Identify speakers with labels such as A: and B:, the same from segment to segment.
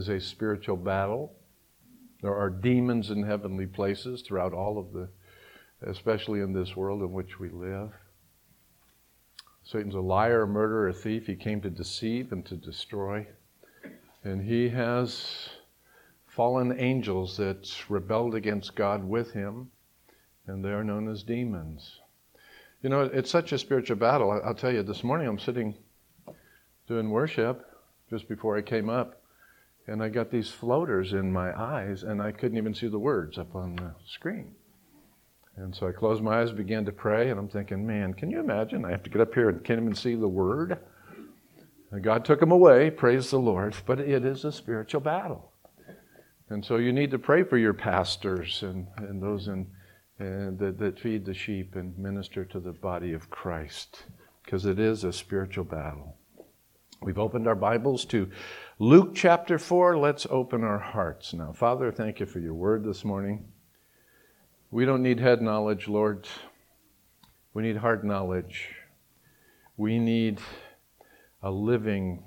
A: Is a spiritual battle. There are demons in heavenly places throughout all of especially in this world in which we live. Satan's a liar, a murderer, a thief. He came to deceive and to destroy. And he has fallen angels that rebelled against God with him, and they are known as demons. You know, it's such a spiritual battle. I'll tell you, this morning I'm sitting doing worship just before I came up, and I got these floaters in my eyes, and I couldn't even see the words up on the screen. And so I closed my eyes, began to pray, and I'm thinking, man, can you imagine? I have to get up here and can't even see the word. And God took them away, praise the Lord, but it is a spiritual battle. And so you need to pray for your pastors and those that feed the sheep and minister to the body of Christ, because it is a spiritual battle. We've opened our Bibles to Luke chapter 4. Let's open our hearts now. Father, thank you for your word this morning. We don't need head knowledge, Lord. We need heart knowledge. We need a living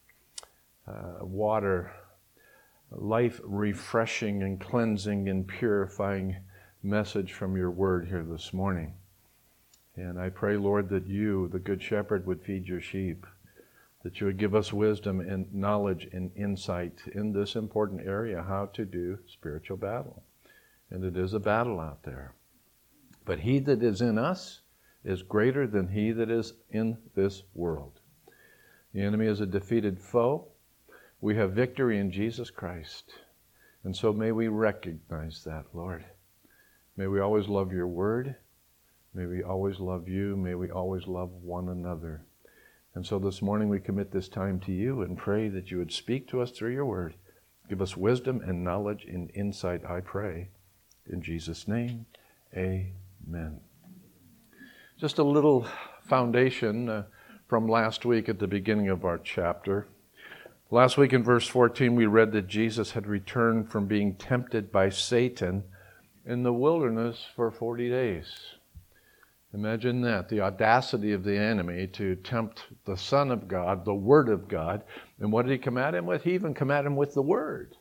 A: water, life refreshing and cleansing and purifying message from your word here this morning. And I pray, Lord, that you, the good shepherd, would feed your sheep, that you would give us wisdom and knowledge and insight in this important area, how to do spiritual battle. And it is a battle out there. But he that is in us is greater than he that is in this world. The enemy is a defeated foe. We have victory in Jesus Christ. And so may we recognize that, Lord. May we always love your word. May we always love you. May we always love one another. And so this morning we commit this time to you and pray that you would speak to us through your word. Give us wisdom and knowledge and insight, I pray. In Jesus' name, amen. Just a little foundation from last week at the beginning of our chapter. Last week in verse 14 we read that Jesus had returned from being tempted by Satan in the wilderness for 40 days. Imagine that, the audacity of the enemy to tempt the Son of God, the Word of God. And what did he come at him with? He even come at him with the Word.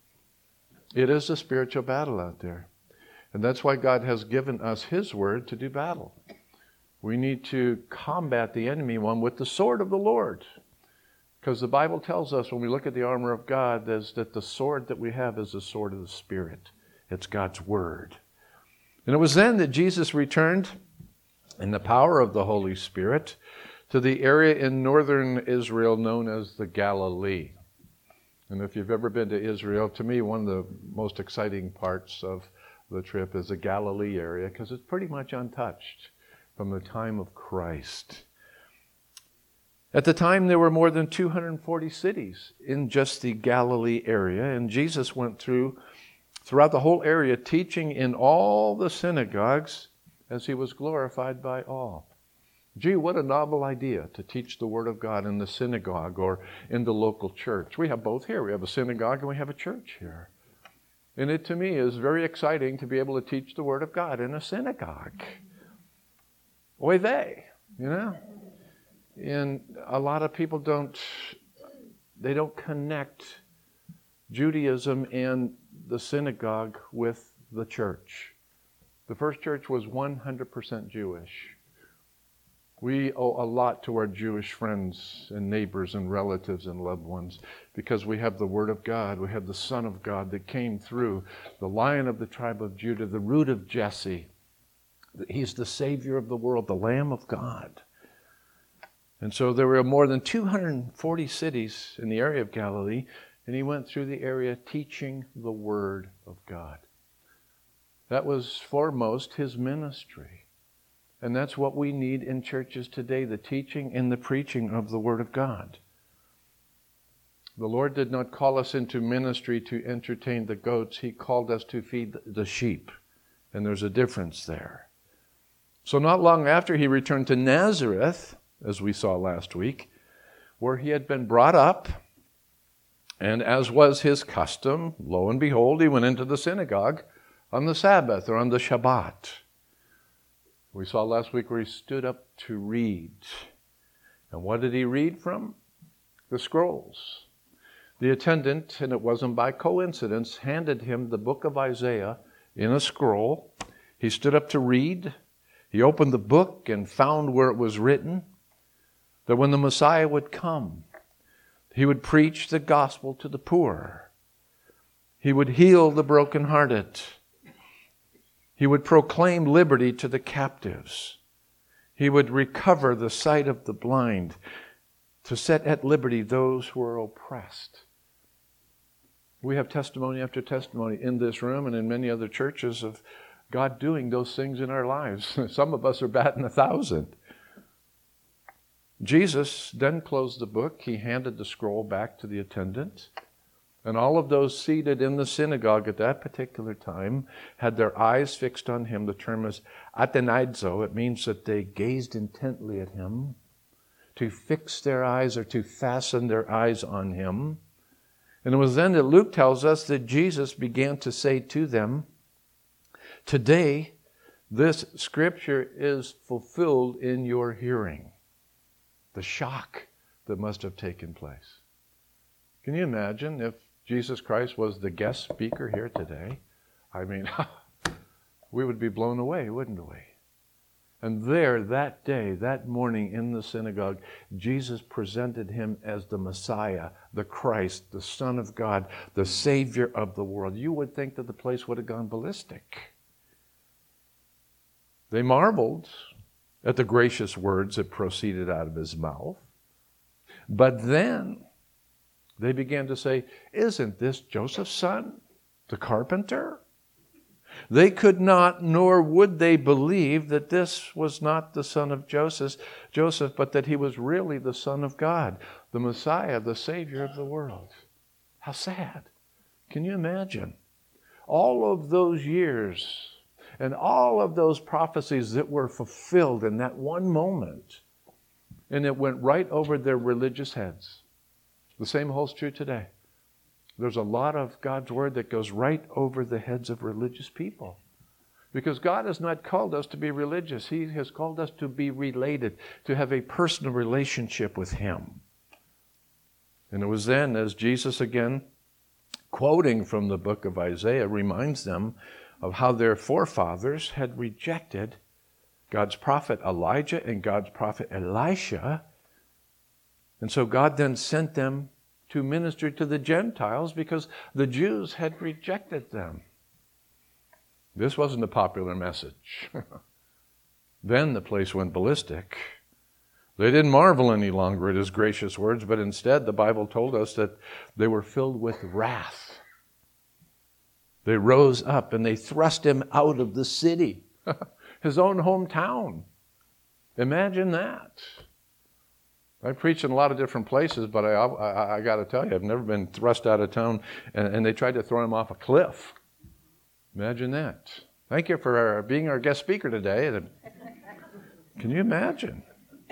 A: It is a spiritual battle out there. And that's why God has given us his Word to do battle. We need to combat the enemy one with the sword of the Lord. Because the Bible tells us when we look at the armor of God is that the sword that we have is the sword of the Spirit. It's God's Word. And it was then that Jesus returned in the power of the Holy Spirit to the area in northern Israel known as the Galilee. And if you've ever been to Israel, to me one of the most exciting parts of the trip is the Galilee area because it's pretty much untouched from the time of Christ. At the time there were more than 240 cities in just the Galilee area, and Jesus went throughout the whole area teaching in all the synagogues as he was glorified by all. Gee, what a novel idea to teach the Word of God in the synagogue or in the local church. We have both here. We have a synagogue and we have a church here. And it, to me, is very exciting to be able to teach the Word of God in a synagogue. Oy vey, you know? And a lot of people don't connect Judaism and the synagogue with the church. The first church was 100% Jewish. We owe a lot to our Jewish friends and neighbors and relatives and loved ones because we have the Word of God. We have the Son of God that came through, the Lion of the tribe of Judah, the root of Jesse. He's the Savior of the world, the Lamb of God. And so there were more than 240 cities in the area of Galilee, and he went through the area teaching the Word of God. That was foremost his ministry. And that's what we need in churches today, the teaching and the preaching of the Word of God. The Lord did not call us into ministry to entertain the goats. He called us to feed the sheep. And there's a difference there. So not long after he returned to Nazareth, as we saw last week, where he had been brought up, and as was his custom, lo and behold, he went into the synagogue on the Sabbath or on the Shabbat. We saw last week where he stood up to read. And what did he read from? The scrolls. The attendant, and it wasn't by coincidence, handed him the book of Isaiah in a scroll. He stood up to read. He opened the book and found where it was written that when the Messiah would come, he would preach the gospel to the poor. He would heal the brokenhearted. He would proclaim liberty to the captives. He would recover the sight of the blind, to set at liberty those who are oppressed. We have testimony after testimony in this room and in many other churches of God doing those things in our lives. Some of us are batting 1,000. Jesus then closed the book. He handed the scroll back to the attendant. And all of those seated in the synagogue at that particular time had their eyes fixed on him. The term is atenaizo. It means that they gazed intently at him, to fix their eyes or to fasten their eyes on him. And it was then that Luke tells us that Jesus began to say to them, "Today, this scripture is fulfilled in your hearing." The shock that must have taken place. Can you imagine if Jesus Christ was the guest speaker here today? I mean, we would be blown away, wouldn't we? And there, that day, that morning in the synagogue, Jesus presented him as the Messiah, the Christ, the Son of God, the Savior of the world. You would think that the place would have gone ballistic. They marveled at the gracious words that proceeded out of his mouth. But then they began to say, "Isn't this Joseph's son, the carpenter?" They could not, nor would they believe that this was not the son of Joseph, but that he was really the Son of God, the Messiah, the Savior of the world. How sad. Can you imagine? All of those years and all of those prophecies that were fulfilled in that one moment, and it went right over their religious heads. The same holds true today. There's a lot of God's Word that goes right over the heads of religious people. Because God has not called us to be religious. He has called us to be related, to have a personal relationship with Him. And it was then, as Jesus again, quoting from the book of Isaiah, reminds them of how their forefathers had rejected God's prophet Elijah and God's prophet Elisha. And so God then sent them to minister to the Gentiles because the Jews had rejected them. This wasn't a popular message. Then the place went ballistic. They didn't marvel any longer at his gracious words, but instead the Bible told us that they were filled with wrath. They rose up and they thrust him out of the city, his own hometown. Imagine that. I preach in a lot of different places, but I got to tell you, I've never been thrust out of town and they tried to throw him off a cliff. Imagine that. Thank you for being our guest speaker today. Can you imagine?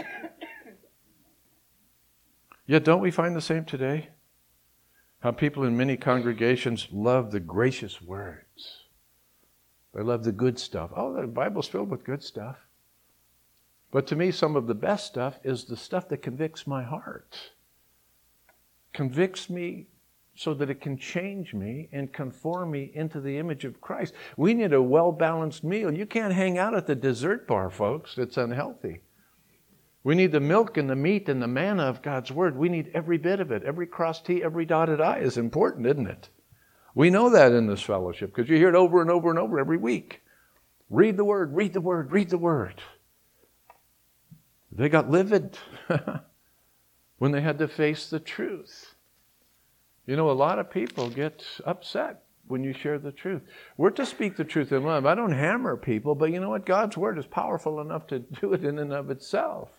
A: Yet don't we find the same today? How people in many congregations love the gracious words. They love the good stuff. Oh, the Bible's filled with good stuff. But to me, some of the best stuff is the stuff that convicts my heart. Convicts me so that it can change me and conform me into the image of Christ. We need a well-balanced meal. You can't hang out at the dessert bar, folks. It's unhealthy. We need the milk and the meat and the manna of God's Word. We need every bit of it. Every crossed T, every dotted I is important, isn't it? We know that in this fellowship because you hear it over and over and over every week. Read the Word, read the Word, read the Word. They got livid when they had to face the truth. You know, a lot of people get upset when you share the truth. We're to speak the truth in love. I don't hammer people, but you know what? God's Word is powerful enough to do it in and of itself.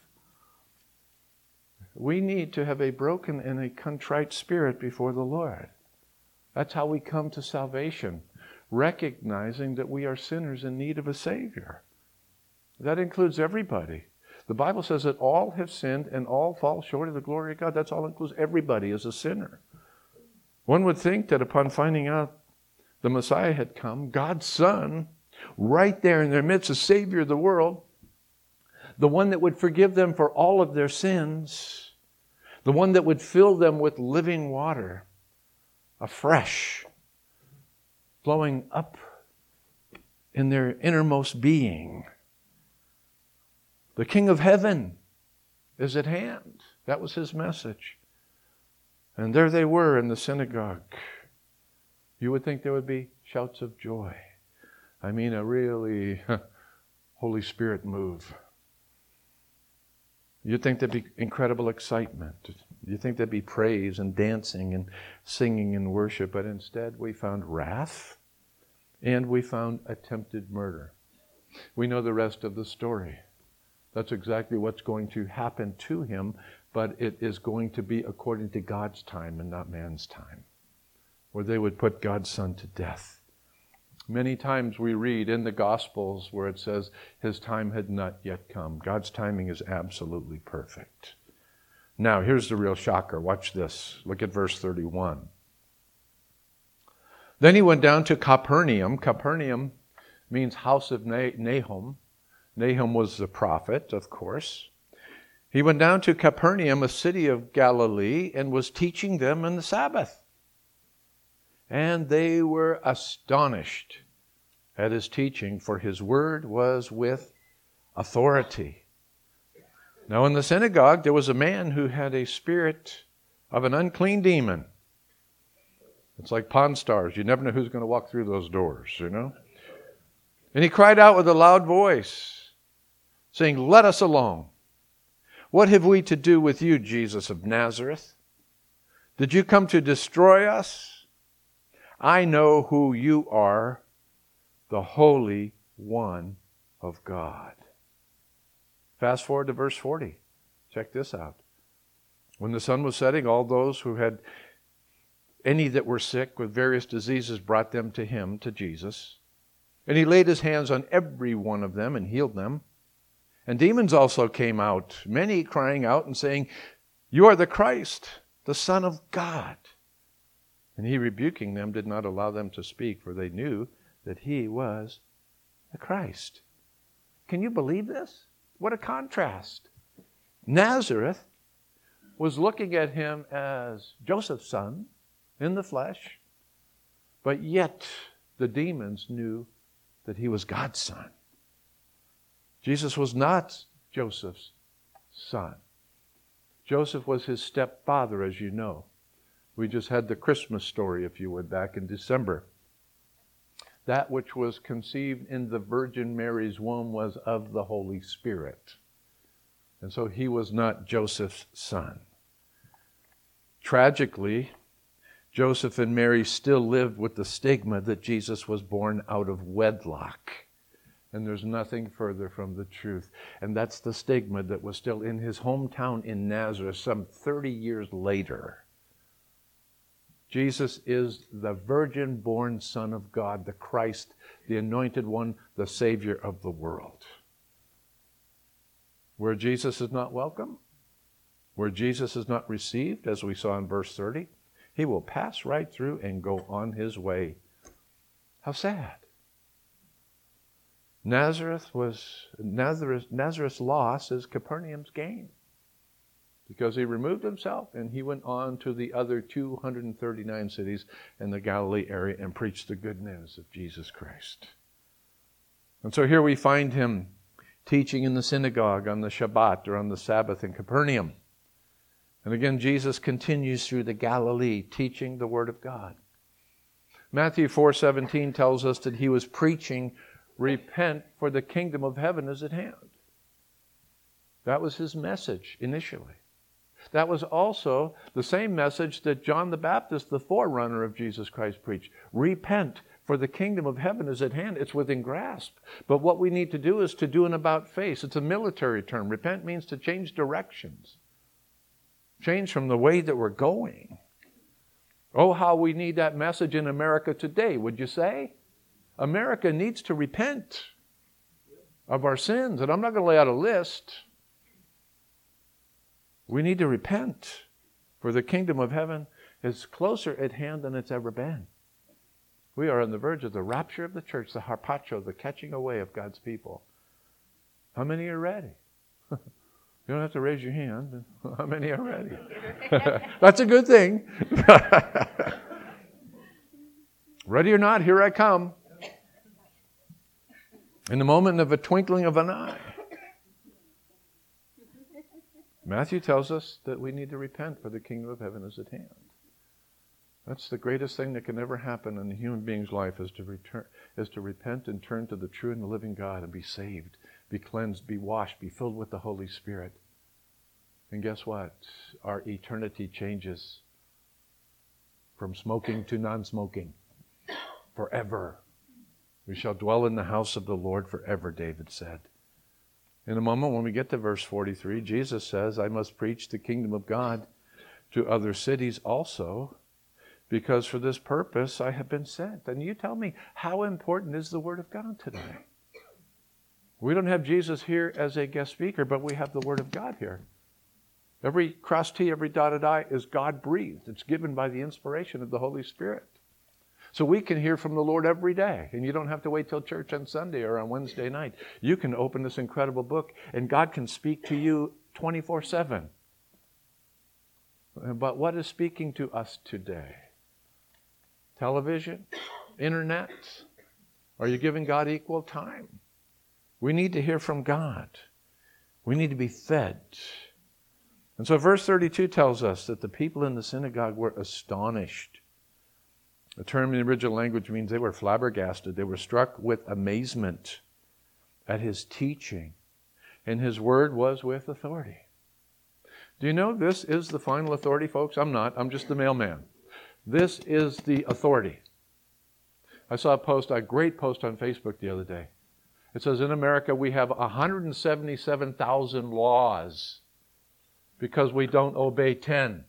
A: We need to have a broken and a contrite spirit before the Lord. That's how we come to salvation, recognizing that we are sinners in need of a Savior. That includes everybody. The Bible says that all have sinned and all fall short of the glory of God. That's all includes everybody as a sinner. One would think that upon finding out the Messiah had come, God's Son, right there in their midst, the Savior of the world, the one that would forgive them for all of their sins, the one that would fill them with living water, afresh, flowing up in their innermost being. The King of Heaven is at hand. That was his message. And there they were in the synagogue. You would think there would be shouts of joy. I mean, a really Holy Spirit move. You'd think there'd be incredible excitement. You'd think there'd be praise and dancing and singing and worship. But instead we found wrath and we found attempted murder. We know the rest of the story. That's exactly what's going to happen to him, but it is going to be according to God's time and not man's time, where they would put God's Son to death. Many times we read in the Gospels where it says his time had not yet come. God's timing is absolutely perfect. Now, here's the real shocker. Watch this. Look at verse 31. Then he went down to Capernaum. Capernaum means house of Nahum. Nahum was the prophet, of course. He went down to Capernaum, a city of Galilee, and was teaching them on the Sabbath. And they were astonished at his teaching, for his word was with authority. Now in the synagogue there was a man who had a spirit of an unclean demon. It's like Pawn Stars. You never know who's going to walk through those doors, you know. And he cried out with a loud voice, saying, "Let us alone. What have we to do with you, Jesus of Nazareth? Did you come to destroy us? I know who you are, the Holy One of God." Fast forward to verse 40. Check this out. When the sun was setting, all those who had any that were sick with various diseases brought them to him, to Jesus. And he laid his hands on every one of them and healed them. And demons also came out, many crying out and saying, "You are the Christ, the Son of God." And he, rebuking them, did not allow them to speak, for they knew that he was the Christ. Can you believe this? What a contrast. Nazareth was looking at him as Joseph's son in the flesh, but yet the demons knew that he was God's son. Jesus was not Joseph's son. Joseph was his stepfather, as you know. We just had the Christmas story, if you would, back in December. That which was conceived in the Virgin Mary's womb was of the Holy Spirit. And so he was not Joseph's son. Tragically, Joseph and Mary still lived with the stigma that Jesus was born out of wedlock. And there's nothing further from the truth. And that's the stigma that was still in his hometown in Nazareth some 30 years later. Jesus is the virgin-born Son of God, the Christ, the Anointed One, the Savior of the world. Where Jesus is not welcome, where Jesus is not received, as we saw in verse 30, he will pass right through and go on his way. How sad. Nazareth's loss is Capernaum's gain, because he removed himself and he went on to the other 239 cities in the Galilee area and preached the good news of Jesus Christ. And so here we find him teaching in the synagogue on the Shabbat or on the Sabbath in Capernaum. And again, Jesus continues through the Galilee teaching the Word of God. Matthew 4:17 tells us that he was preaching, "Repent, for the kingdom of heaven is at hand." That was his message initially. That was also the same message that John the Baptist, the forerunner of Jesus Christ, preached. Repent, for the kingdom of heaven is at hand. It's within grasp. But what we need to do is to do an about-face. It's a military term. Repent means to change directions. Change from the way that we're going. Oh, how we need that message in America today, would you say? America needs to repent of our sins. And I'm not going to lay out a list. We need to repent, for the kingdom of heaven is closer at hand than it's ever been. We are on the verge of the rapture of the church, the harpacho, the catching away of God's people. How many are ready? You don't have to raise your hand. How many are ready? That's a good thing. Ready or not, here I come. In the moment of a twinkling of an eye. Matthew tells us that we need to repent, for the kingdom of heaven is at hand. That's the greatest thing that can ever happen in a human being's life, is to repent and turn to the true and the living God and be saved, be cleansed, be washed, be filled with the Holy Spirit. And guess what? Our eternity changes from smoking to non-smoking forever. We shall dwell in the house of the Lord forever, David said. In a moment, when we get to verse 43, Jesus says, I must preach the kingdom of God to other cities also, because for this purpose I have been sent. And you tell me, how important is the Word of God today? We don't have Jesus here as a guest speaker, but we have the Word of God here. Every crossed T, every dotted I is God-breathed. It's given by the inspiration of the Holy Spirit. So we can hear from the Lord every day, and you don't have to wait till church on Sunday or on Wednesday night. You can open this incredible book, and God can speak to you 24/7. But what is speaking to us today? Television? Internet? Are you giving God equal time? We need to hear from God. We need to be fed. And so verse 32 tells us that the people in the synagogue were astonished. The term in the original language means they were flabbergasted. They were struck with amazement at his teaching. And his word was with authority. Do you know this is the final authority, folks? I'm not. I'm just the mailman. This is the authority. I saw a great post on Facebook the other day. It says, in America we have 177,000 laws because we don't obey 10.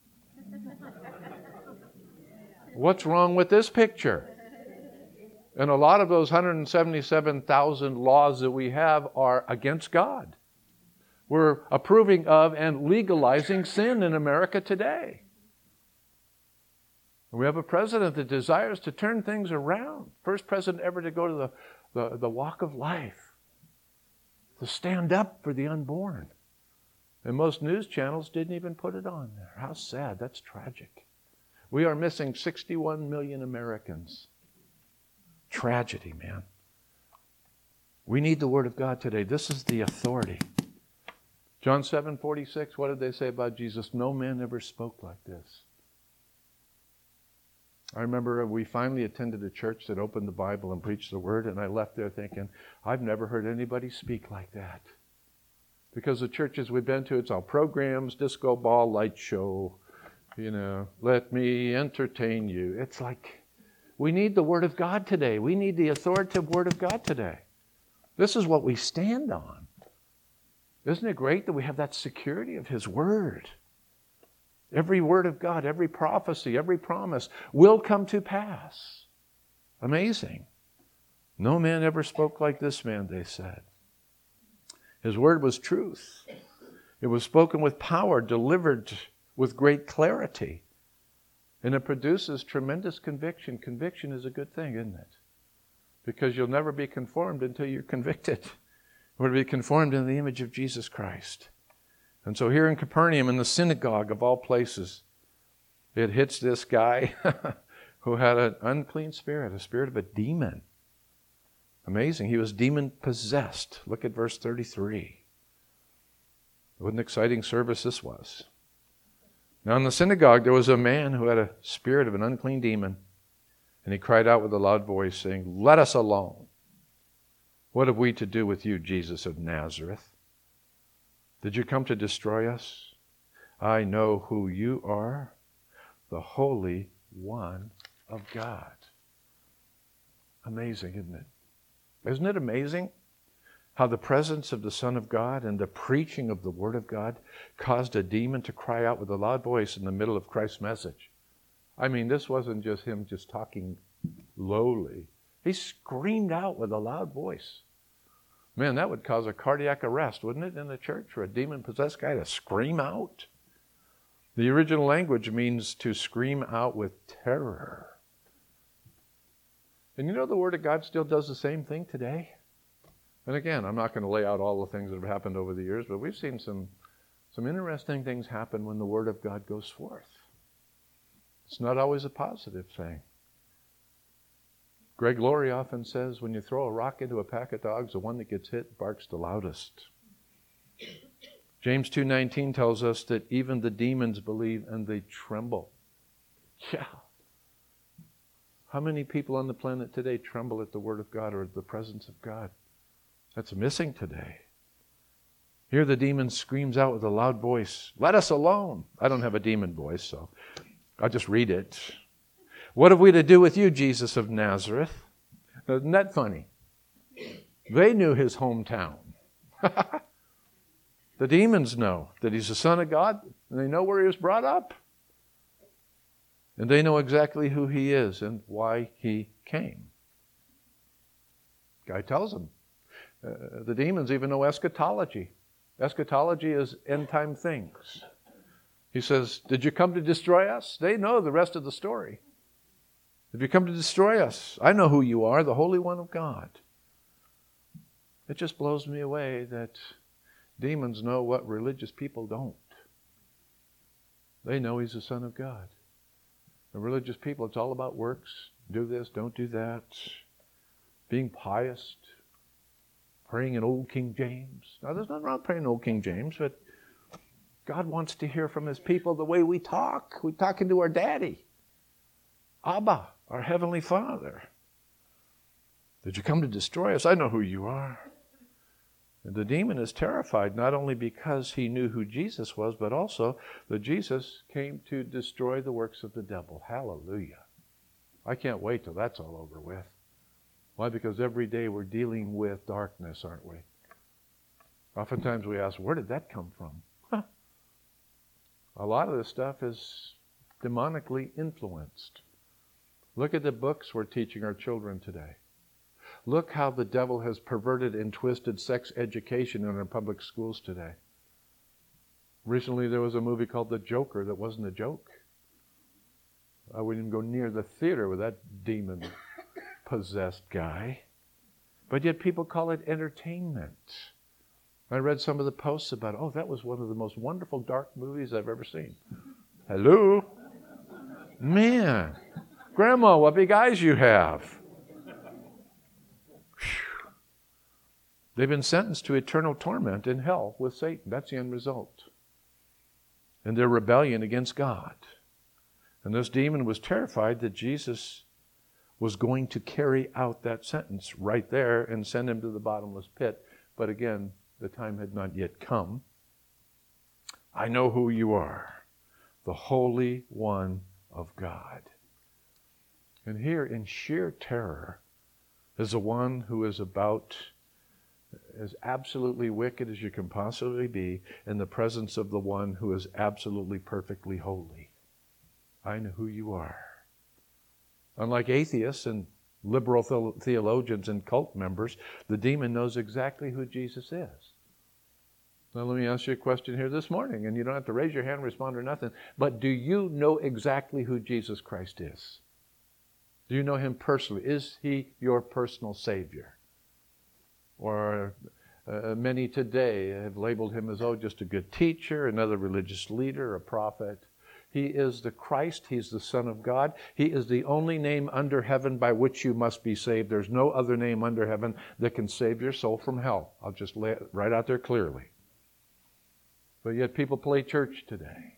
A: What's wrong with this picture? And a lot of those 177,000 laws that we have are against God. We're approving of and legalizing sin in America today. We have a president that desires to turn things around. First president ever to go to the walk of life, to stand up for the unborn. And most news channels didn't even put it on there. How sad. That's tragic. We are missing 61 million Americans. Tragedy, man. We need the Word of God today. This is the authority. John 7:46, what did they say about Jesus? No man ever spoke like this. I remember we finally attended a church that opened the Bible and preached the Word, and I left there thinking, I've never heard anybody speak like that. Because the churches we've been to, it's all programs, disco ball, light show, let me entertain you. It's like, we need the Word of God today. We need the authoritative Word of God today. This is what we stand on. Isn't it great that we have that security of His Word? Every word of God, every prophecy, every promise will come to pass. Amazing. No man ever spoke like this man, they said. His word was truth. It was spoken with power, delivered with great clarity. And it produces tremendous conviction. Conviction is a good thing, isn't it? Because you'll never be conformed until you're convicted. We're to be conformed in the image of Jesus Christ. And so here in Capernaum, in the synagogue of all places, it hits this guy who had an unclean spirit, a spirit of a demon. Amazing. He was demon-possessed. Look at verse 33. What an exciting service this was. Now in the synagogue there was a man who had a spirit of an unclean demon, and he cried out with a loud voice, saying, Let us alone. What have we to do with you, Jesus of Nazareth? Did you come to destroy us? I know who you are, the Holy One of God. Amazing, isn't it? Isn't it amazing how the presence of the Son of God and the preaching of the Word of God caused a demon to cry out with a loud voice in the middle of Christ's message? I mean, this wasn't just him just talking lowly. He screamed out with a loud voice. Man, that would cause a cardiac arrest, wouldn't it, in the church, for a demon-possessed guy to scream out? The original language means to scream out with terror. And you know the Word of God still does the same thing today? And again, I'm not going to lay out all the things that have happened over the years, but we've seen some interesting things happen when the Word of God goes forth. It's not always a positive thing. Greg Laurie often says, when you throw a rock into a pack of dogs, the one that gets hit barks the loudest. James 2:19 tells us that even the demons believe and they tremble. Yeah. How many people on the planet today tremble at the Word of God or at the presence of God? That's missing today. Here the demon screams out with a loud voice, "Let us alone." I don't have a demon voice, so I'll just read it. "What have we to do with you, Jesus of Nazareth?" Isn't that funny? They knew his hometown. The demons know that he's the Son of God, and they know where he was brought up. And they know exactly who he is and why he came. Guy tells them. The demons even know eschatology. Eschatology is end-time things. He says, "Did you come to destroy us?" They know the rest of the story. "Have you come to destroy us? I know who you are, the Holy One of God." It just blows me away that demons know what religious people don't. They know he's the Son of God. The religious people, it's all about works. Do this, don't do that. Being pious. Praying in Old King James. Now, there's nothing wrong with praying in Old King James, but God wants to hear from his people the way we talk. We're talking to our daddy. Abba, our Heavenly Father. "Did you come to destroy us? I know who you are." And the demon is terrified, not only because he knew who Jesus was, but also that Jesus came to destroy the works of the devil. Hallelujah. I can't wait till that's all over with. Why? Because every day we're dealing with darkness, aren't we? Oftentimes we ask, where did that come from? A lot of this stuff is demonically influenced. Look at the books we're teaching our children today. Look how the devil has perverted and twisted sex education in our public schools today. Recently there was a movie called The Joker that wasn't a joke. I wouldn't even go near the theater with that demon-possessed guy. But yet people call it entertainment. I read some of the posts about, oh, that was one of the most wonderful dark movies I've ever seen. Hello? Man, Grandma, what big eyes you have. Whew. They've been sentenced to eternal torment in hell with Satan. That's the end result. And their rebellion against God. And this demon was terrified that Jesus was going to carry out that sentence right there and send him to the bottomless pit. But again, the time had not yet come. I know who you are, the Holy One of God. And here in sheer terror is the one who is about as absolutely wicked as you can possibly be in the presence of the one who is absolutely perfectly holy. I know who you are. Unlike atheists and liberal theologians and cult members, the demon knows exactly who Jesus is. Now let me ask you a question here this morning, and you don't have to raise your hand, respond or nothing, but do you know exactly who Jesus Christ is? Do you know him personally? Is he your personal Savior? Or many today have labeled him as, just a good teacher, another religious leader, a prophet. He is the Christ. He's the Son of God. He is the only name under heaven by which you must be saved. There's no other name under heaven that can save your soul from hell. I'll just lay it right out there clearly. But yet people play church today.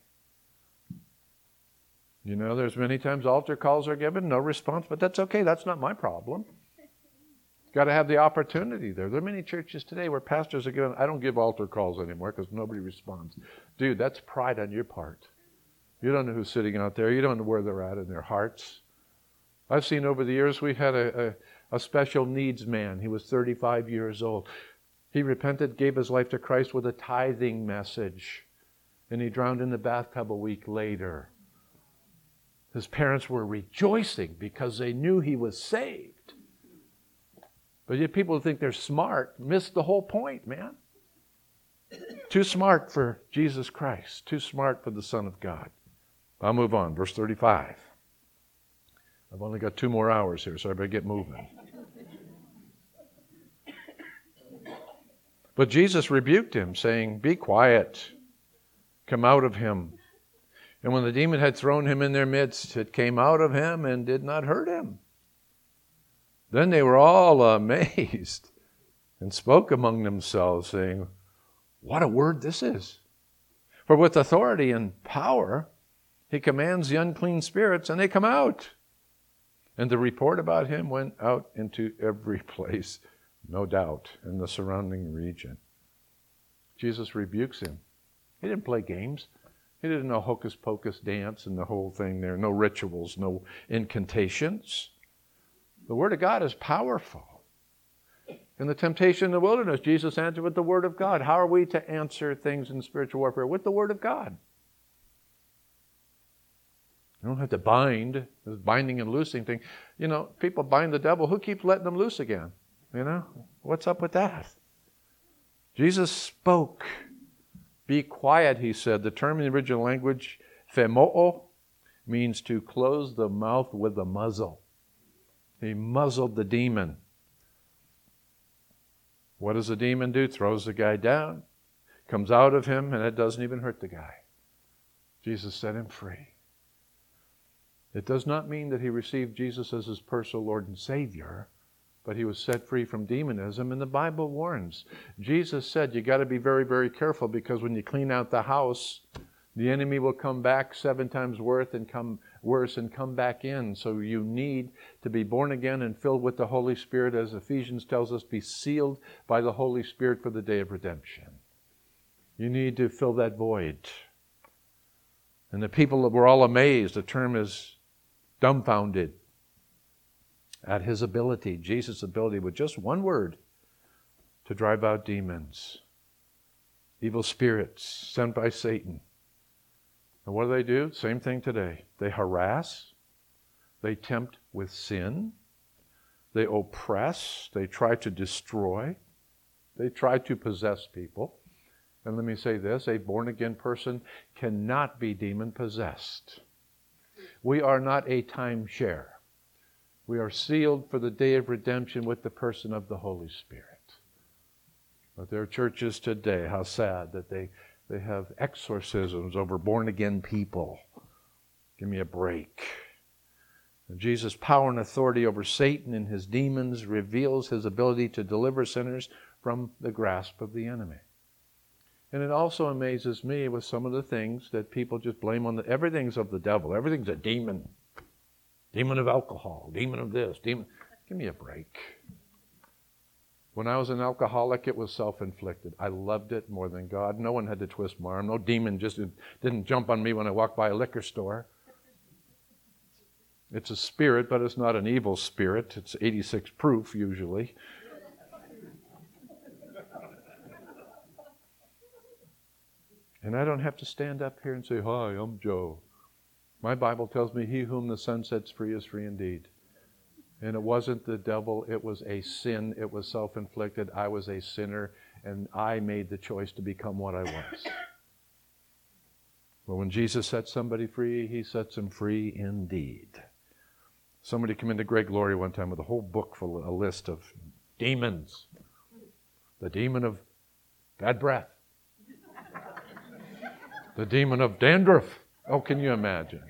A: You know, there's many times altar calls are given, no response, but that's okay. That's not my problem. Got to have the opportunity there. There are many churches today where pastors are given, I don't give altar calls anymore because nobody responds. Dude, that's pride on your part. You don't know who's sitting out there. You don't know where they're at in their hearts. I've seen over the years, we had a special needs man. He was 35 years old. He repented, gave his life to Christ with a tithing message. And he drowned in the bathtub a week later. His parents were rejoicing because they knew he was saved. But yet people who think they're smart miss the whole point, man. Too smart for Jesus Christ. Too smart for the Son of God. I'll move on. Verse 35. I've only got 2 more hours here, so I better get moving. But Jesus rebuked him, saying, "Be quiet. Come out of him." And when the demon had thrown him in their midst, it came out of him and did not hurt him. Then they were all amazed and spoke among themselves, saying, "What a word this is! For with authority and power he commands the unclean spirits, and they come out." And the report about him went out into every place, no doubt, in the surrounding region. Jesus rebukes him. He didn't play games. He didn't know hocus pocus dance and the whole thing there. No rituals, no incantations. The Word of God is powerful. In the temptation in the wilderness, Jesus answered with the Word of God. How are we to answer things in spiritual warfare? With the Word of God. You don't have to bind. This binding and loosing thing. You know, people bind the devil. Who keeps letting them loose again? You know, what's up with that? Jesus spoke. Be quiet, he said. The term in the original language, phemoo, means to close the mouth with a muzzle. He muzzled the demon. What does the demon do? Throws the guy down, comes out of him, and it doesn't even hurt the guy. Jesus set him free. It does not mean that he received Jesus as his personal Lord and Savior, but he was set free from demonism, and the Bible warns. Jesus said you got to be very, very careful, because when you clean out the house, the enemy will come back 7 times worse and come back in. So you need to be born again and filled with the Holy Spirit, as Ephesians tells us, be sealed by the Holy Spirit for the day of redemption. You need to fill that void. And the people were all amazed. The term is dumbfounded at his ability, Jesus' ability, with just one word, to drive out demons, evil spirits sent by Satan. And what do? Same thing today. They harass, they tempt with sin, they oppress, they try to destroy, they try to possess people. And let me say this, a born-again person cannot be demon-possessed. We are not a timeshare. We are sealed for the day of redemption with the person of the Holy Spirit. But there are churches today, how sad that they have exorcisms over born-again people. Give me a break. And Jesus' power and authority over Satan and his demons reveals his ability to deliver sinners from the grasp of the enemy. And it also amazes me with some of the things that people just blame on everything's of the devil. Everything's a demon. Demon of alcohol, demon of this, demon. Give me a break. When I was an alcoholic, it was self-inflicted. I loved it more than God. No one had to twist my arm. No demon just didn't jump on me when I walked by a liquor store. It's a spirit, but it's not an evil spirit. It's 86 proof, usually. And I don't have to stand up here and say, "Hi, I'm Joe." My Bible tells me, "He whom the Son sets free is free indeed." And it wasn't the devil, it was a sin, it was self-inflicted. I was a sinner, and I made the choice to become what I was. But when Jesus sets somebody free, he sets them free indeed. Somebody came into Greg Laurie one time with a whole book full of a list of demons. The demon of bad breath. The demon of dandruff. Oh, can you imagine?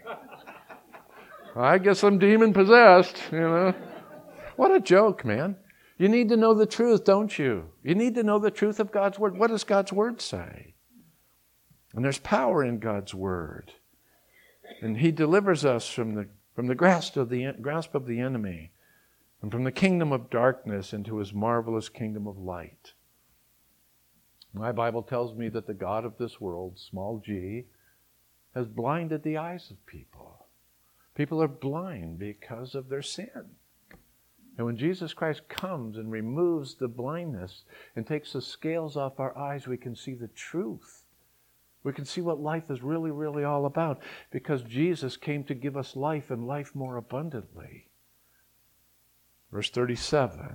A: I guess I'm demon-possessed, you know. What a joke, man. You need to know the truth, don't you? You need to know the truth of God's Word. What does God's Word say? And there's power in God's Word. And he delivers us from the grasp of the enemy and from the kingdom of darkness into his marvelous kingdom of light. My Bible tells me that the God of this world, small g, has blinded the eyes of people. People are blind because of their sin. And when Jesus Christ comes and removes the blindness and takes the scales off our eyes, we can see the truth. We can see what life is really, really all about, because Jesus came to give us life and life more abundantly. Verse 37.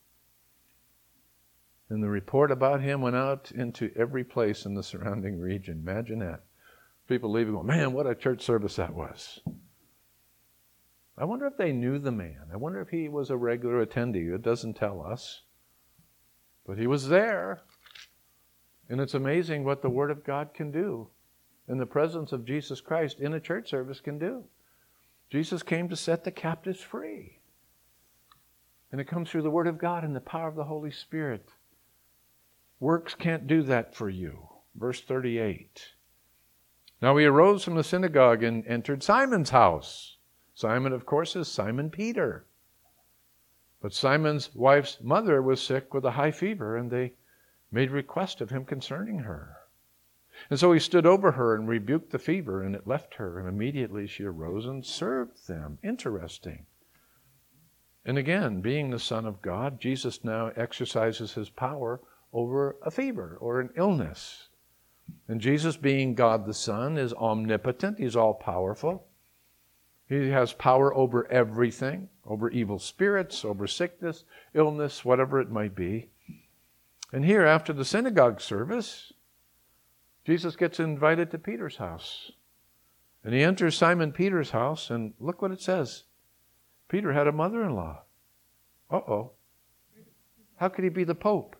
A: And the report about him went out into every place in the surrounding region. Imagine that. People leaving going, "Man, what a church service that was." I wonder if they knew the man. I wonder if he was a regular attendee. It doesn't tell us. But he was there. And it's amazing what the Word of God can do. And the presence of Jesus Christ in a church service can do. Jesus came to set the captives free. And it comes through the Word of God and the power of the Holy Spirit. Works can't do that for you. Verse 38. Now he arose from the synagogue and entered Simon's house. Simon, of course, is Simon Peter. But Simon's wife's mother was sick with a high fever, and they made request of him concerning her. And so he stood over her and rebuked the fever, and it left her, and immediately she arose and served them. Interesting. And again, being the Son of God, Jesus now exercises his power over a fever or an illness. And Jesus, being God the Son, is omnipotent. He's all-powerful. He has power over everything, over evil spirits, over sickness, illness, whatever it might be. And here, after the synagogue service, Jesus gets invited to Peter's house. And he enters Simon Peter's house, and look what it says. Peter had a mother-in-law. Uh-oh. How could he be the Pope?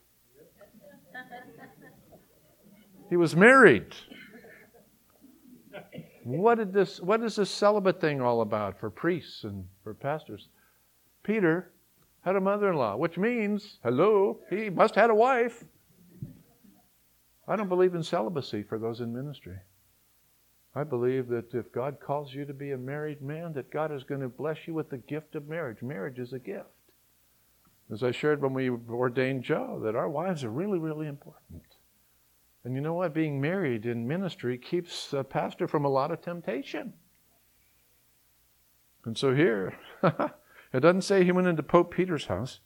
A: He was married. What is this celibate thing all about for priests and for pastors? Peter had a mother-in-law, which means, hello, he must have had a wife. I don't believe in celibacy for those in ministry. I believe that if God calls you to be a married man, that God is going to bless you with the gift of marriage. Marriage is a gift. As I shared when we ordained Joe, that our wives are really, really important. And you know what? Being married in ministry keeps a pastor from a lot of temptation. And so here, it doesn't say he went into Pope Peter's house.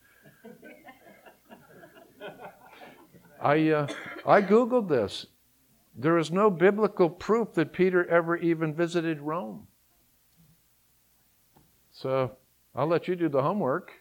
A: I Googled this. There is no biblical proof that Peter ever even visited Rome. So I'll let you do the homework.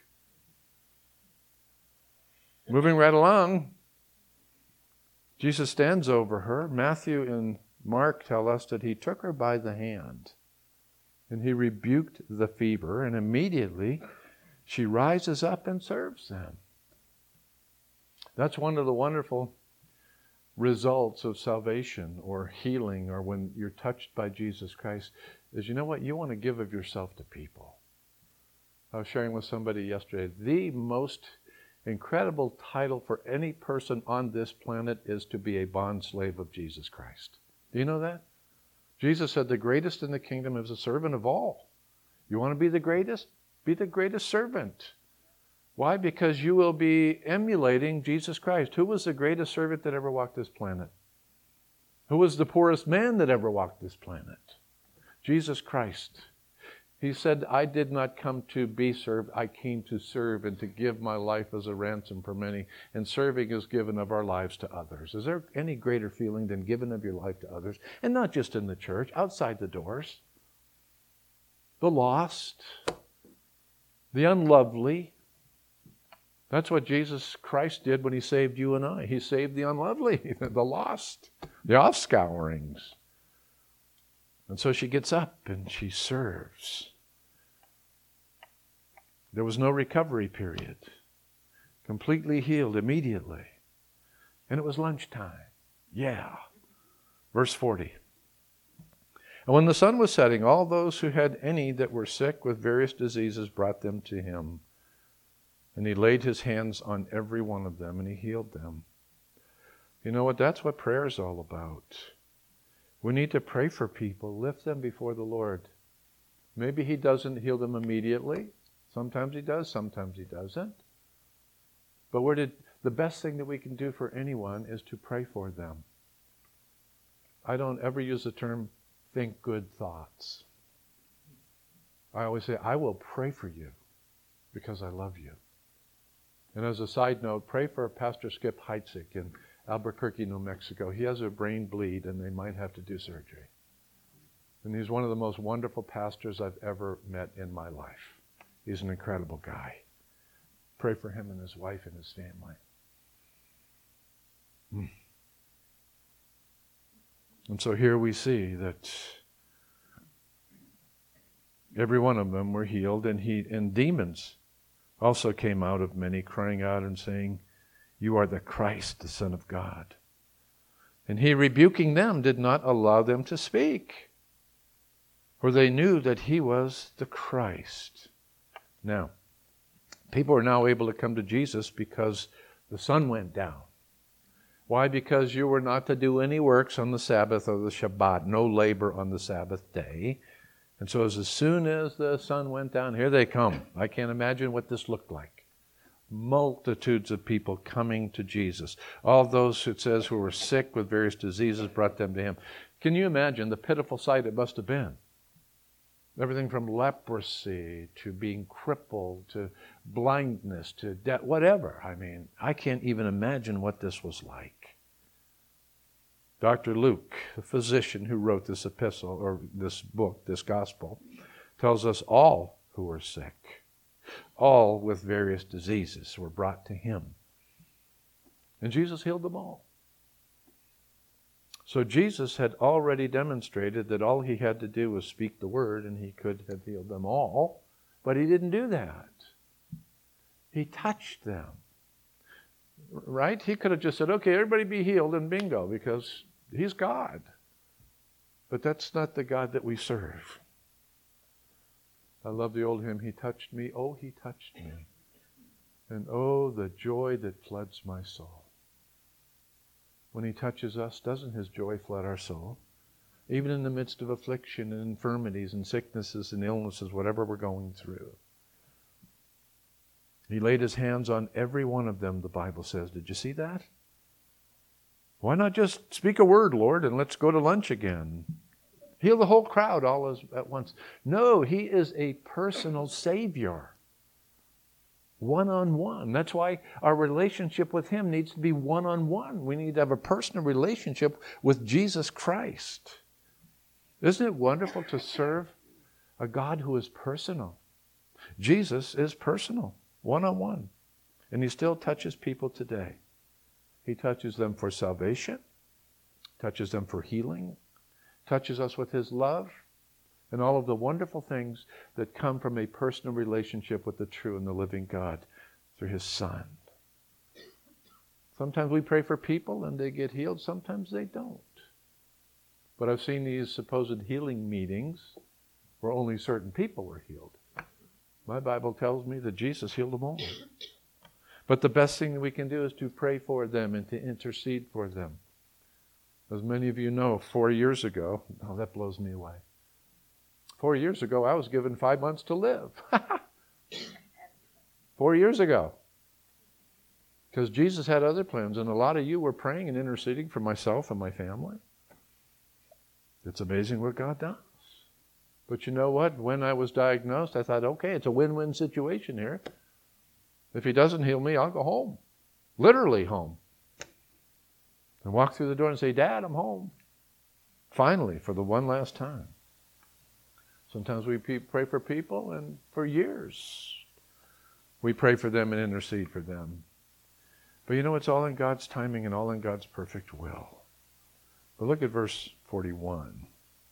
A: Moving right along, Jesus stands over her. Matthew and Mark tell us that he took her by the hand and he rebuked the fever, and immediately she rises up and serves them. That's one of the wonderful results of salvation or healing, or when you're touched by Jesus Christ, is you know what? You want to give of yourself to people. I was sharing with somebody yesterday, the most incredible title for any person on this planet is to be a bond slave of Jesus Christ. Do you know that? Jesus said the greatest in the kingdom is a servant of all. You want to be the greatest? Be the greatest servant. Why? Because you will be emulating Jesus Christ. Who was the greatest servant that ever walked this planet? Who was the poorest man that ever walked this planet? Jesus Christ. He said, I did not come to be served. I came to serve and to give my life as a ransom for many. And serving is given of our lives to others. Is there any greater feeling than giving of your life to others? And not just in the church, outside the doors. The lost, the unlovely. That's what Jesus Christ did when he saved you and I. He saved the unlovely, the lost, the offscourings. And so she gets up and she serves. There was no recovery period. Completely healed immediately. And it was lunchtime. Yeah. Verse 40. And when the sun was setting, all those who had any that were sick with various diseases brought them to him. And he laid his hands on every one of them and he healed them. You know what? That's what prayer is all about. We need to pray for people, lift them before the Lord. Maybe he doesn't heal them immediately. Sometimes he does, sometimes he doesn't. But the best thing that we can do for anyone is to pray for them. I don't ever use the term think good thoughts. I always say, I will pray for you because I love you. And as a side note, pray for Pastor Skip Heitzig in Albuquerque, New Mexico. He has a brain bleed and they might have to do surgery. And he's one of the most wonderful pastors I've ever met in my life. He's an incredible guy. Pray for him and his wife and his family. And so here we see that every one of them were healed, and demons also came out of many, crying out and saying, You are the Christ, the Son of God. And he, rebuking them, did not allow them to speak, for they knew that he was the Christ. Now, People are now able to come to Jesus because the sun went down. Why? Because you were not to do any works on the Sabbath or the Shabbat, no labor on the Sabbath day. And so as soon as the sun went down, here they come. I can't imagine what this looked like. Multitudes of people coming to Jesus. All those, it says, who were sick with various diseases brought them to him. Can you imagine the pitiful sight it must have been? Everything from leprosy to being crippled to blindness to death, whatever. I mean, I can't even imagine what this was like. Dr. Luke, the physician who wrote this epistle, or this book, this gospel, tells us all who were sick, all with various diseases were brought to him. And Jesus healed them all. So Jesus had already demonstrated that all he had to do was speak the word and he could have healed them all, but he didn't do that. He touched them. Right? He could have just said, okay, everybody be healed and bingo, because he's God. But that's not the God that we serve. I love the old hymn, he touched me, oh, he touched me. And oh, the joy that floods my soul. When he touches us, doesn't his joy flood our soul? Even in the midst of affliction and infirmities and sicknesses and illnesses, whatever we're going through. He laid his hands on every one of them, the Bible says. Did you see that? Why not just speak a word, Lord, and let's go to lunch again? Heal the whole crowd all at once. No, he is a personal Savior. One-on-one. That's why our relationship with him needs to be one-on-one. We need to have a personal relationship with Jesus Christ. Isn't it wonderful to serve a God who is personal? Jesus is personal, one-on-one. And he still touches people today. He touches them for salvation, touches them for healing, touches us with his love, and all of the wonderful things that come from a personal relationship with the true and the living God through his Son. Sometimes we pray for people and they get healed. Sometimes they don't. But I've seen these supposed healing meetings where only certain people were healed. My Bible tells me that Jesus healed them all. But the best thing that we can do is to pray for them and to intercede for them. As many of you know, 4 years ago, oh, that blows me away. 4 years ago, I was given 5 months to live. 4 years ago. Because Jesus had other plans, and a lot of you were praying and interceding for myself and my family. It's amazing what God does. But you know what? When I was diagnosed, I thought, okay, it's a win-win situation here. If he doesn't heal me, I'll go home. Literally home. And walk through the door and say, Dad, I'm home. Finally, for the one last time. Sometimes we pray for people, and for years we pray for them and intercede for them. But you know, it's all in God's timing and all in God's perfect will. But look at verse 41.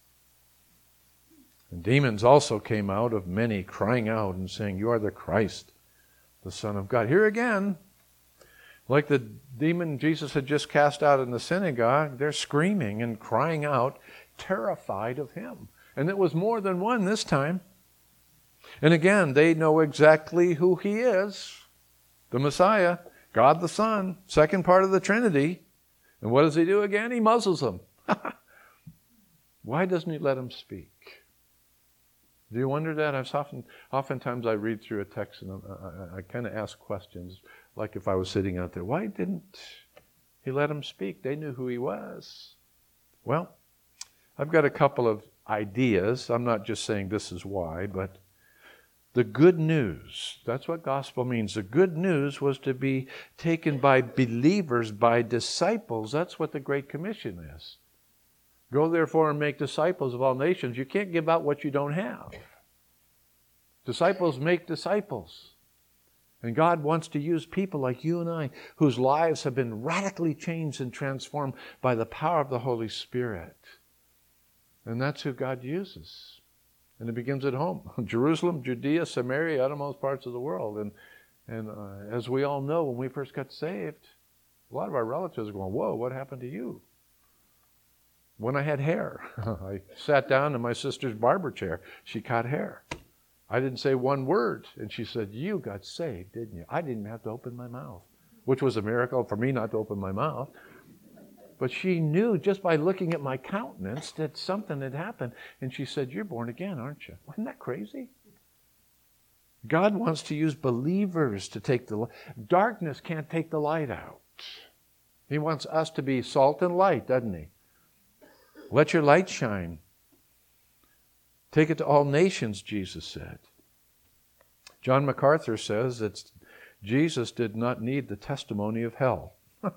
A: And demons also came out of many, crying out and saying, You are the Christ, the Son of God. Here again, like the demon Jesus had just cast out in the synagogue, they're screaming and crying out, terrified of him. And it was more than one this time. And again, they know exactly who he is. The Messiah, God the Son, second part of the Trinity. And what does he do again? He muzzles them. Why doesn't he let them speak? Do you wonder that? Oftentimes I read through a text and I kind of ask questions, like if I was sitting out there, why didn't he let them speak? They knew who he was. Well, I've got a couple of ideas. I'm not just saying this is why, but the good news, that's what gospel means. The good news was to be taken by believers, by disciples. That's what the Great Commission is. Go therefore and make disciples of all nations. You can't give out what you don't have. Disciples make disciples. And God wants to use people like you and I, whose lives have been radically changed and transformed by the power of the Holy Spirit. And that's who God uses. And it begins at home. Jerusalem, Judea, Samaria, uttermost parts of the world. And as we all know, when we first got saved, a lot of our relatives are going, whoa, what happened to you? When I had hair, I sat down in my sister's barber chair. She cut hair. I didn't say one word. And she said, you got saved, didn't you? I didn't have to open my mouth, which was a miracle for me not to open my mouth. But she knew just by looking at my countenance that something had happened. And she said, you're born again, aren't you? Isn't that crazy? God wants to use believers to take the light. Darkness can't take the light out. He wants us to be salt and light, doesn't he? Let your light shine. Take it to all nations, Jesus said. John MacArthur says that Jesus did not need the testimony of hell.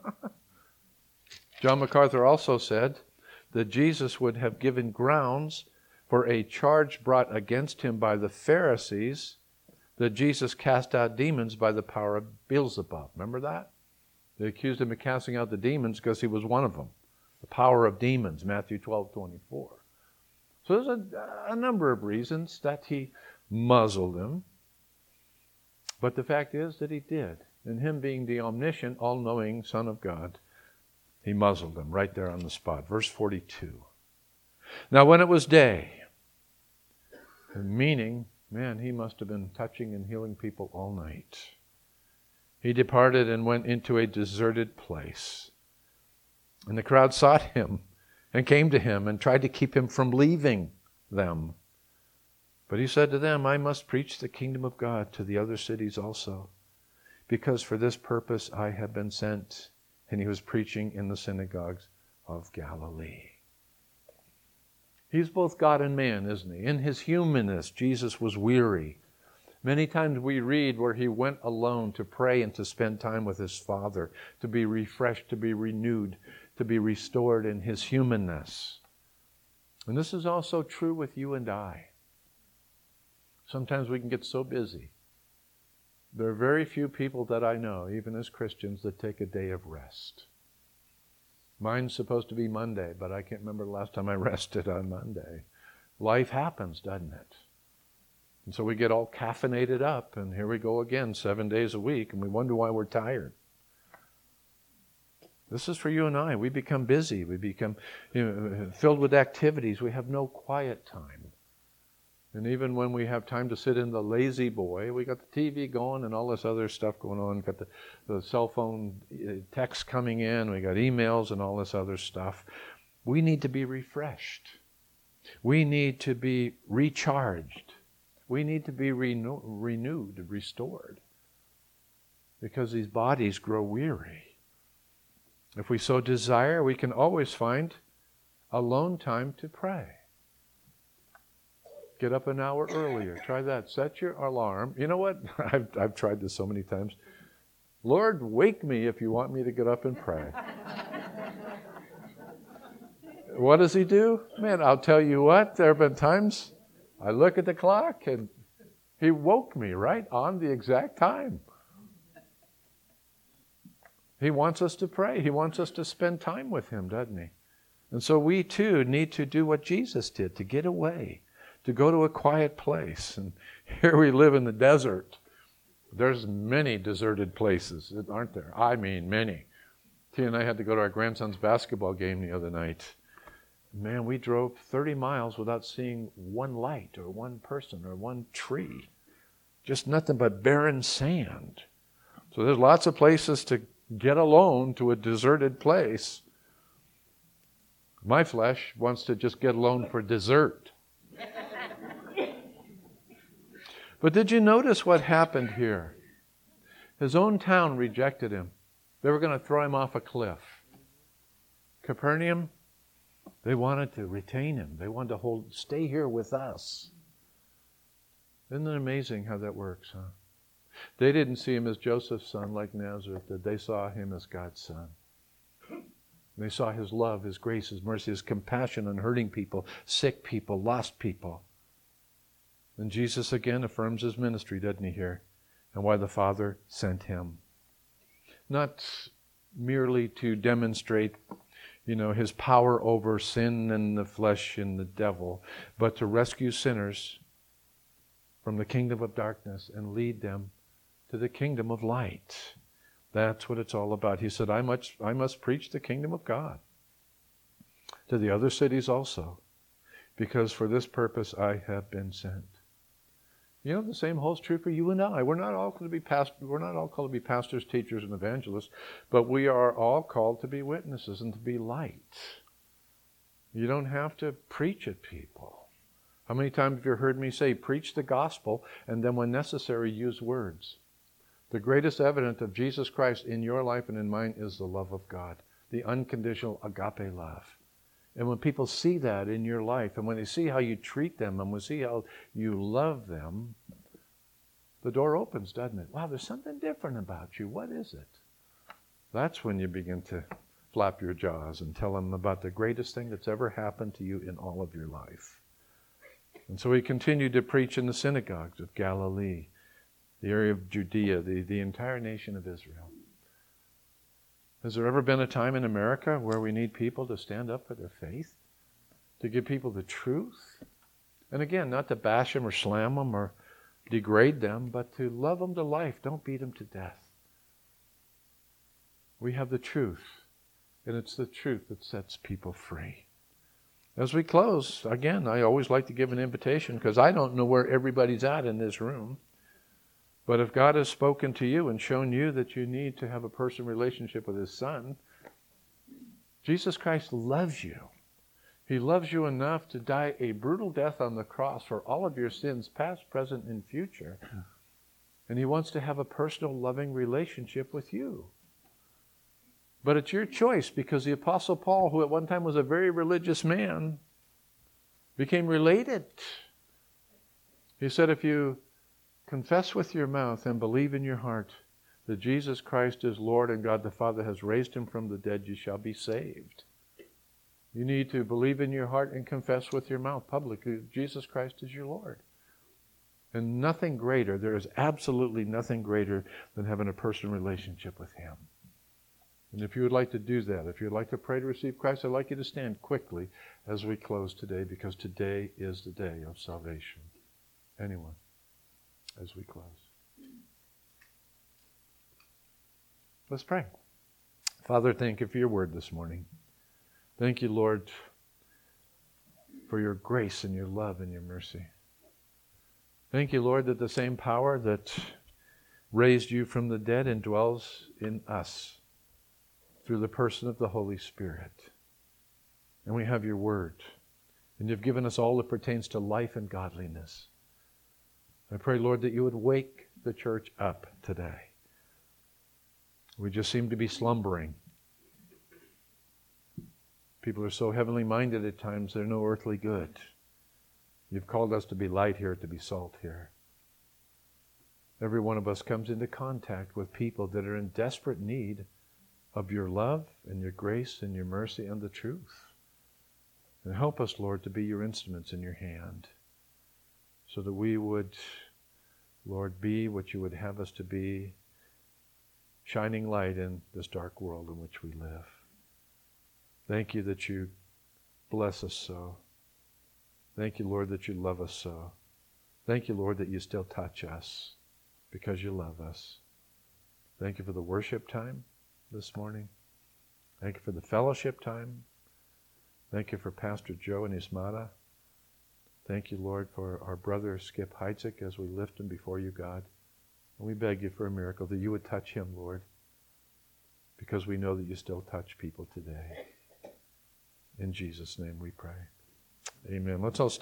A: John MacArthur also said that Jesus would have given grounds for a charge brought against him by the Pharisees that Jesus cast out demons by the power of Beelzebub. Remember that? They accused him of casting out the demons because he was one of them. The power of demons, Matthew 12:24. So there's a number of reasons that he muzzled him. But the fact is that he did. And him being the omniscient, all-knowing Son of God, he muzzled him right there on the spot. Verse 42. Now when it was day, meaning, man, he must have been touching and healing people all night. He departed and went into a deserted place. And the crowd sought him and came to him and tried to keep him from leaving them. But he said to them, I must preach the kingdom of God to the other cities also, because for this purpose I have been sent. And he was preaching in the synagogues of Galilee. He's both God and man, isn't he? In his humanness, Jesus was weary. Many times we read where he went alone to pray and to spend time with his Father, to be refreshed, to be renewed, to be restored in his humanness. And this is also true with you and I. Sometimes we can get so busy. There are very few people that I know, even as Christians, that take a day of rest. Mine's supposed to be Monday, but I can't remember the last time I rested on Monday. Life happens, doesn't it? And so we get all caffeinated up, and here we go again 7 days a week, and we wonder why we're tired. This is for you and I. We become busy. We become filled with activities. We have no quiet time. And even when we have time to sit in the lazy boy, we got the TV going and all this other stuff going on. We've got the cell phone texts coming in. We got emails and all this other stuff. We need to be refreshed. We need to be recharged. We need to be renewed, restored. Because these bodies grow weary. If we so desire, we can always find alone time to pray. Get up an hour earlier. Try that. Set your alarm. You know what? I've tried this so many times. Lord, wake me if you want me to get up and pray. What does he do? Man, I'll tell you what. There have been times I look at the clock and he woke me right on the exact time. He wants us to pray. He wants us to spend time with him, doesn't he? And so we too need to do what Jesus did, to get away, to go to a quiet place. And here we live in the desert. There's many deserted places, aren't there? I mean, many. Tia and I had to go to our grandson's basketball game the other night. Man, we drove 30 miles without seeing one light or one person or one tree. Just nothing but barren sand. So there's lots of places to get alone to a deserted place. My flesh wants to just get alone for dessert. But did you notice what happened here? His own town rejected him. They were going to throw him off a cliff. Capernaum, they wanted to retain him. They wanted to stay here with us. Isn't it amazing how that works, huh? They didn't see him as Joseph's son like Nazareth did. They saw him as God's son. They saw his love, his grace, his mercy, his compassion on hurting people, sick people, lost people. And Jesus again affirms his ministry, doesn't he, here? And why the Father sent him. Not merely to demonstrate, his power over sin and the flesh and the devil, but to rescue sinners from the kingdom of darkness and lead them to the kingdom of light. That's what it's all about. He said, I must preach the kingdom of God to the other cities also, because for this purpose I have been sent. You know, the same holds true for you and I. We're not all called to be pastors, teachers, and evangelists, but we are all called to be witnesses and to be light. You don't have to preach at people. How many times have you heard me say, preach the gospel, and then when necessary, use words? The greatest evidence of Jesus Christ in your life and in mine is the love of God, the unconditional agape love. And when people see that in your life, and when they see how you treat them, and when they see how you love them, the door opens, doesn't it? Wow, there's something different about you. What is it? That's when you begin to flap your jaws and tell them about the greatest thing that's ever happened to you in all of your life. And so he continued to preach in the synagogues of Galilee, the area of Judea, the entire nation of Israel. Has there ever been a time in America where we need people to stand up for their faith? To give people the truth? And again, not to bash them or slam them or degrade them, but to love them to life. Don't beat them to death. We have the truth, and it's the truth that sets people free. As we close, again, I always like to give an invitation because I don't know where everybody's at in this room. But if God has spoken to you and shown you that you need to have a personal relationship with His Son, Jesus Christ loves you. He loves you enough to die a brutal death on the cross for all of your sins, past, present, and future. And He wants to have a personal, loving relationship with you. But it's your choice, because the Apostle Paul, who at one time was a very religious man, became related. He said, if you confess with your mouth and believe in your heart that Jesus Christ is Lord and God the Father has raised Him from the dead, you shall be saved. You need to believe in your heart and confess with your mouth publicly that Jesus Christ is your Lord. And nothing greater, there is absolutely nothing greater than having a personal relationship with Him. And if you would like to do that, if you would like to pray to receive Christ, I'd like you to stand quickly as we close today, because today is the day of salvation. Anyone? As we close. Let's pray. Father, thank you for your word this morning. Thank you, Lord, for your grace and your love and your mercy. Thank you, Lord, that the same power that raised you from the dead indwells in us through the person of the Holy Spirit. And we have your word. And you've given us all that pertains to life and godliness. I pray, Lord, that you would wake the church up today. We just seem to be slumbering. People are so heavenly minded at times, they're no earthly good. You've called us to be light here, to be salt here. Every one of us comes into contact with people that are in desperate need of your love and your grace and your mercy and the truth. And help us, Lord, to be your instruments in your hand, so that we would, Lord, be what you would have us to be, shining light in this dark world in which we live. Thank you that you bless us so. Thank you, Lord, that you love us so. Thank you, Lord, that you still touch us because you love us. Thank you for the worship time this morning. Thank you for the fellowship time. Thank you for Pastor Joe and Ismata. Thank you, Lord, for our brother Skip Heitzig as we lift him before you, God. And we beg you for a miracle, that you would touch him, Lord, because we know that you still touch people today. In Jesus' name we pray. Amen. Let's all stand.